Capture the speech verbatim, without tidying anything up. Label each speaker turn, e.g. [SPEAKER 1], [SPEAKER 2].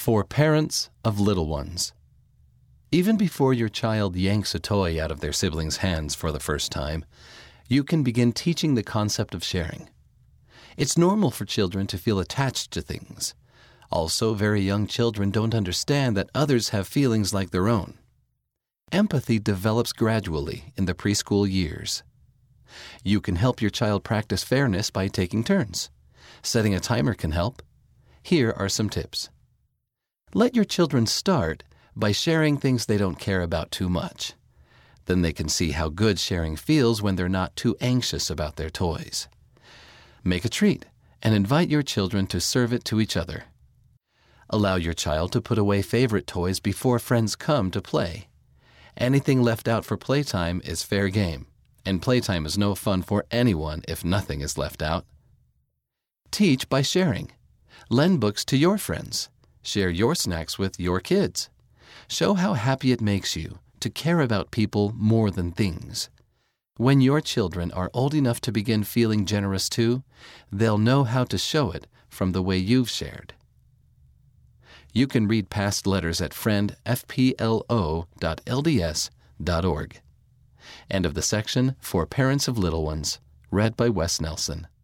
[SPEAKER 1] For parents of little ones. Even before your child yanks a toy out of their sibling's hands for the first time, you can begin teaching the concept of sharing. It's normal for children to feel attached to things. Also, very young children don't understand that others have feelings like their own. Empathy develops gradually in the preschool years. You can help your child practice fairness by taking turns. Setting a timer can help. Here are some tips. Let your children start by sharing things they don't care about too much. Then they can see how good sharing feels when they're not too anxious about their toys. Make a treat and invite your children to serve it to each other. Allow your child to put away favorite toys before friends come to play. Anything left out for playtime is fair game, and playtime is no fun for anyone if nothing is left out. Teach by sharing. Lend books to your friends. Share your snacks with your kids. Show how happy it makes you to care about people more than things. When your children are old enough to begin feeling generous too, they'll know how to show it from the way you've shared. You can read past letters at friend f p l o dot l d s dot org. End of the section For Parents of Little Ones, read by Wes Nelson.